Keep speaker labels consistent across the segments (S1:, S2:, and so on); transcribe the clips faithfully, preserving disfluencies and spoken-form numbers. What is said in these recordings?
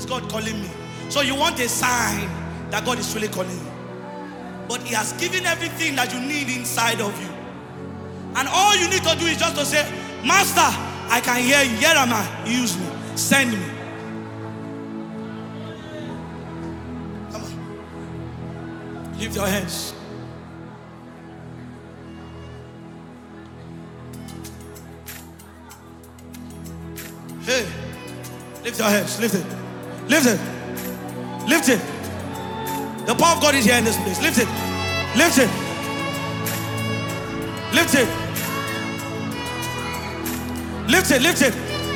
S1: is God calling me? So you want a sign that God is really calling you. But He has given everything that you need inside of you. And all you need to do is just to say, Master, I can hear you. Here am I. Use me. Send me. Come on. Lift your hands. Hey. Lift your hands. Lift it. Lift it. Lift it. The power of God is here in this place. Lift it. Lift it. Lift it. Lift it. Lift it.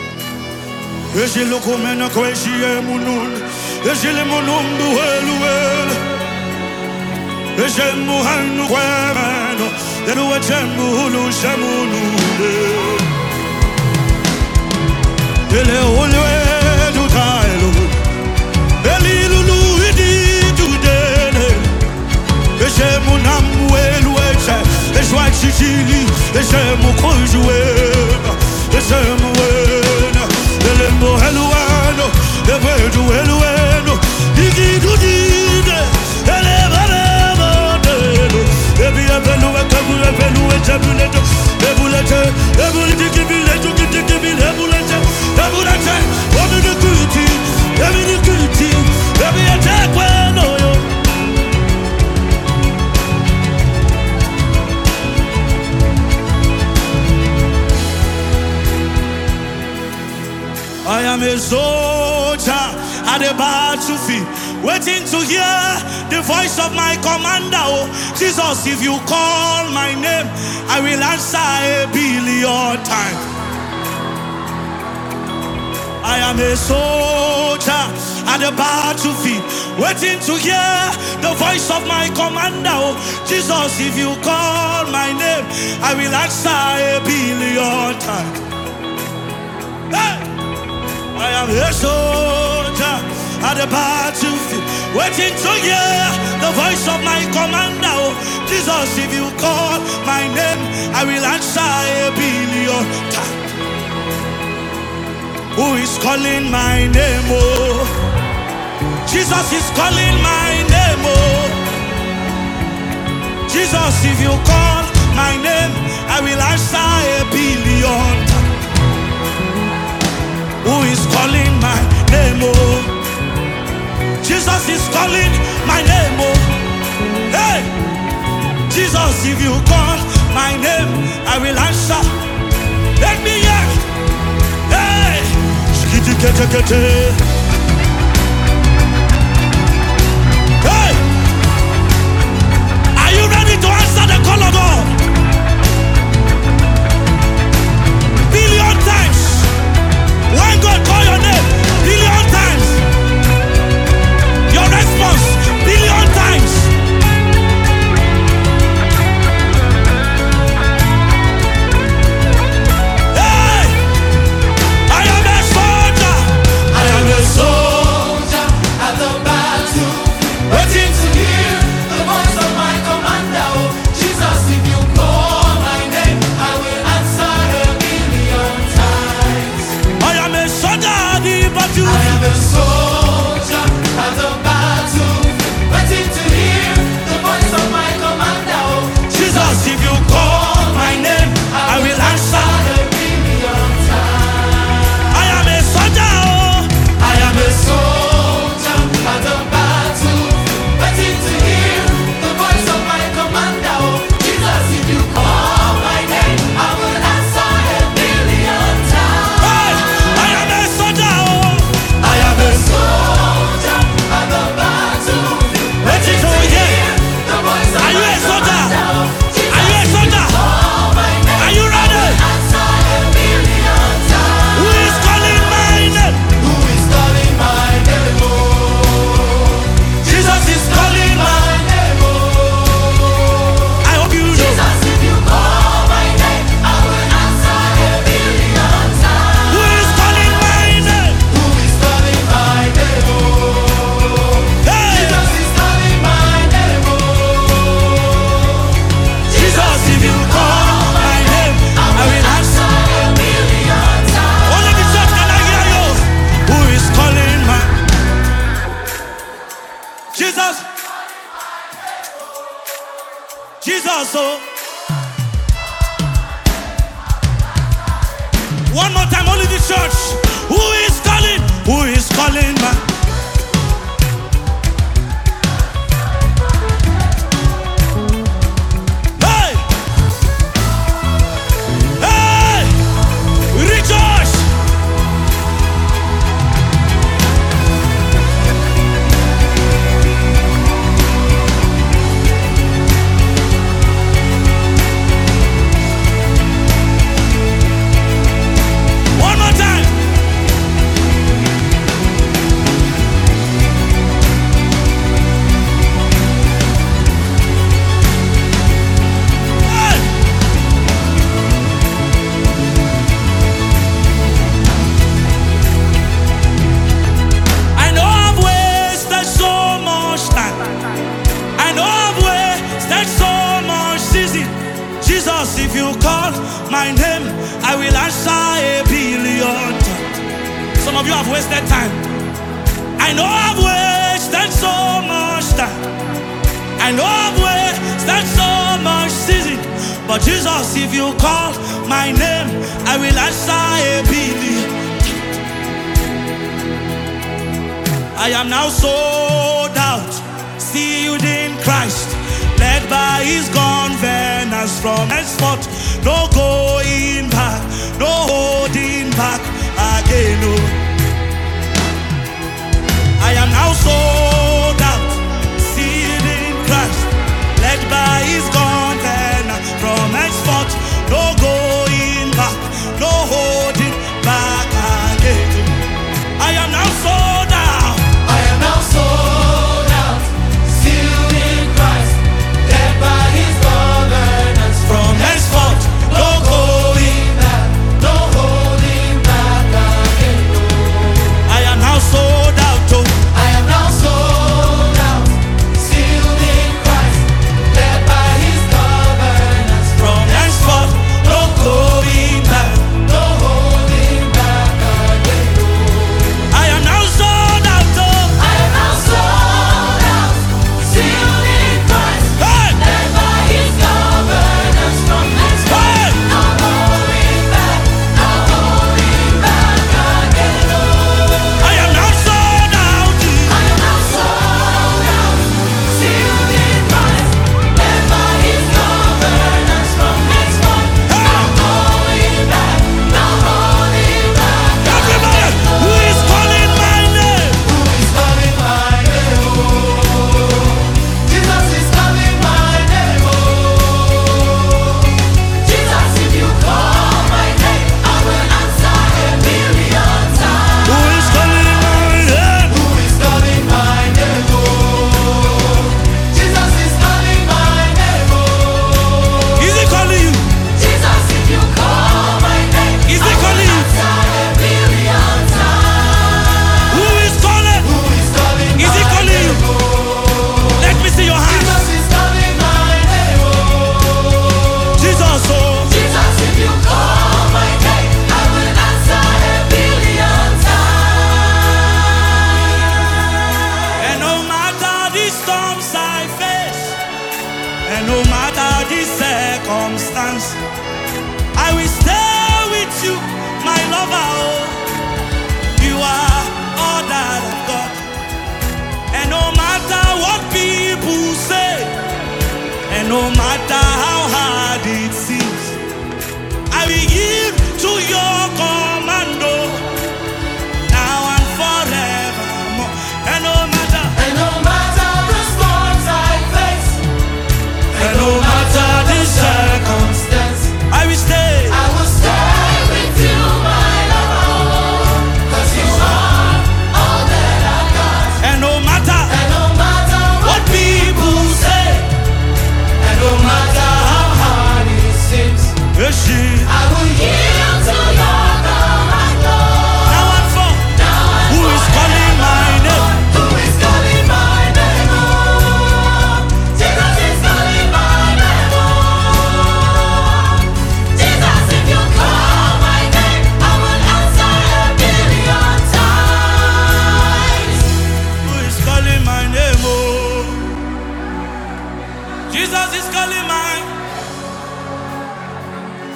S1: I am a soldier at the battlefield, waiting to hear the voice of my commander. Oh, Jesus, if you call my name, I will answer a billion times. I am a soldier at the battlefield, waiting to hear the voice of my commander. Oh, Jesus, if you call my name, I will answer a billion times. Hey! I am a soldier at the battlefield, waiting to hear the voice of my commander. Oh, Jesus, if you call my name, I will answer a billion times. Who is calling my name? Oh, Jesus is calling my name. Oh, Jesus, if you call my name, I will answer a billion times. Who is calling my name? Oh, Jesus is calling my name. Oh, hey, Jesus, if you call my name, I will answer. Let me hear. Hey, skitty kete kete. Hey, are you ready to answer the call of God? Billion times. When God call your name, billion times. Your response, billion times. Hey! I am a soldier. I am a soldier. Jesus, oh. One more time, only the church. Who is calling? Who is calling, man? Hey! Hey! Rejoice! One more time. Hey! I know I've wasted so much time. I know I've wasted so much season. Jesus, if you call my name, I will answer a billion times. Some of you have wasted time. I know I've wasted so much time. I know I've wasted so much season. But Jesus, if you call my name, I will answer a billion. I am now sold out, sealed in Christ, led by his governance from henceforth. No going back, no holding back again. No. I am now sold out, sealed in Christ, led by his governance from henceforth. No going back, no holding back again. I am now sold out.
S2: I am now sold out, sealed in Christ, led by his governance
S1: From henceforth, no going
S2: going back, no holding back again.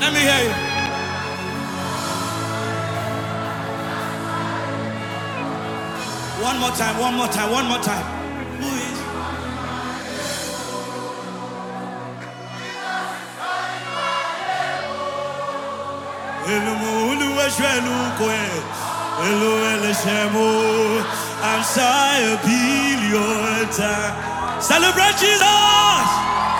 S1: Let me hear you. One more time, one more time, one more time. Who is? Celebrate Jesus!